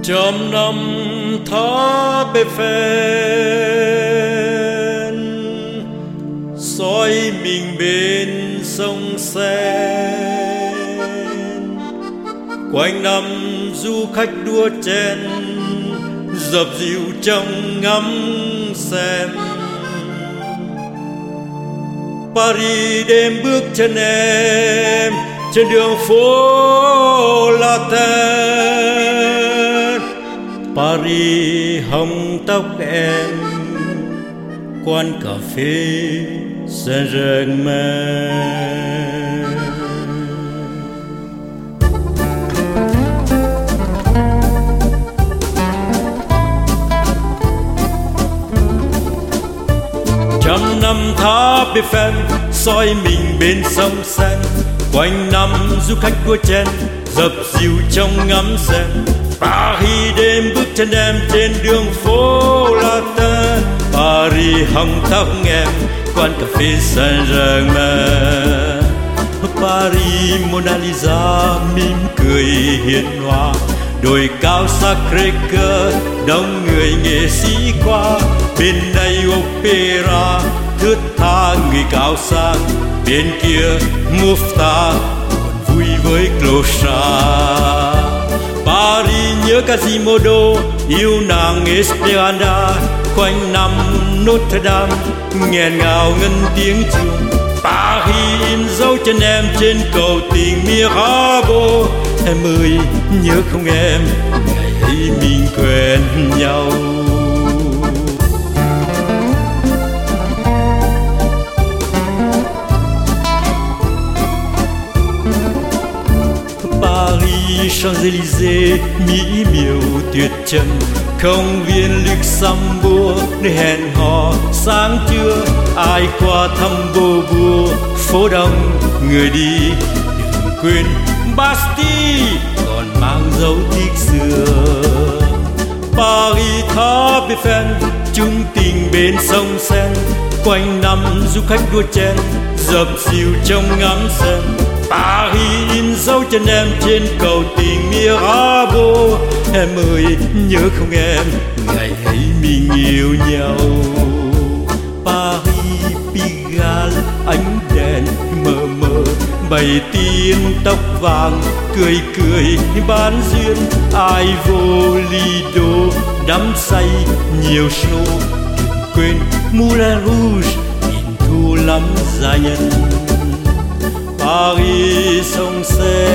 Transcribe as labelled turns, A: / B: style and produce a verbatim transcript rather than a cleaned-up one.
A: Trăm năm tháp Eiffel soi mình bên sông Seine, quanh năm du khách đua chen dập dìu trong ngắm xem. Paris đêm bước chân em trên đường phố Latin, Paris hồng tóc em quán cà phê Saint-Germain. Trăm năm tháp Eiffel soi mình bên sông Seine, quanh năm du khách đua chen dập dìu trong ngắm xem. Paris đêm bước chân em trên đường phố Latin, Paris hồng tóc em quán cà phê Saint-Germain. Paris Mona Lisa mỉm cười hiền hòa, đồi cao Sacré-Cœur đông người nghệ sĩ qua. Bên đây opera thướt tha người cao sang, bên kia Mufta buồn vui với clochard. Paris nhớ Quasimodo yêu nàng Esmeralda, quanh năm Notre Dame nghẹn ngào ngân tiếng chuông. Paris in dấu chân em trên cầu tình Mirabeau. Em ơi nhớ không em, ngày ấy mình quen nhau. Paris Champs-Élysées mỹ miều tuyệt trần, công viên Luxembourg nơi hẹn hò sáng trưa. Ai qua thăm Beaubourg phố đông người đi, đừng quên Bastille còn mang dấu tích xưa. Paris tháp Eiffel chung tình bên sông Seine, quanh năm du khách đua chen dập dìu trong ngắm xem. Paris in dấu chân em trên cầu tình Mirabeau. Em ơi nhớ không em, ngày ấy mình yêu nhau. Paris Pigalle ánh đèn mờ mờ, bầy tiên tóc vàng cười cười bán duyên. Ai vô Lido đắm say nhiều show, đừng quên Moulin Rouge nhìn thu lắm gia nhân. Paris sông Seine